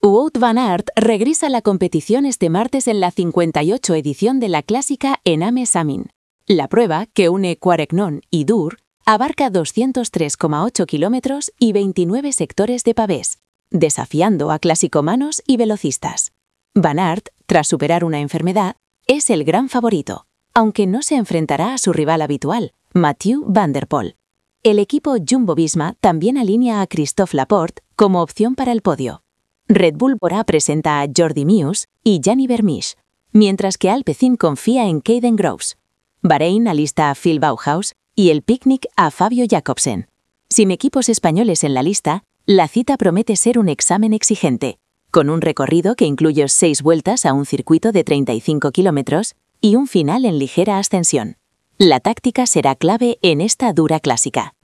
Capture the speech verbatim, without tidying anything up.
Wout van Aert regresa a la competición este martes en la cincuenta y ocho edición de la clásica Ename-Samin. La prueba, que une Quaregnon y Dour, abarca doscientos tres coma ocho kilómetros y veintinueve sectores de pavés, desafiando a clasicomanos y velocistas. Van Aert, tras superar una enfermedad, es el gran favorito, aunque no se enfrentará a su rival habitual, Mathieu van der Poel. El equipo Jumbo-Visma también alinea a Christophe Laporte como opción para el podio. Red Bull Bora presenta a Jordi Meeus y Gianni Vermeersch, mientras que Alpecin confía en Caden Groves. Bahrein alista a Phil Bauhaus y el Picnic a Fabio Jacobsen. Sin equipos españoles en la lista, la cita promete ser un examen exigente, con un recorrido que incluye seis vueltas a un circuito de treinta y cinco kilómetros y un final en ligera ascensión. La táctica será clave en esta dura clásica.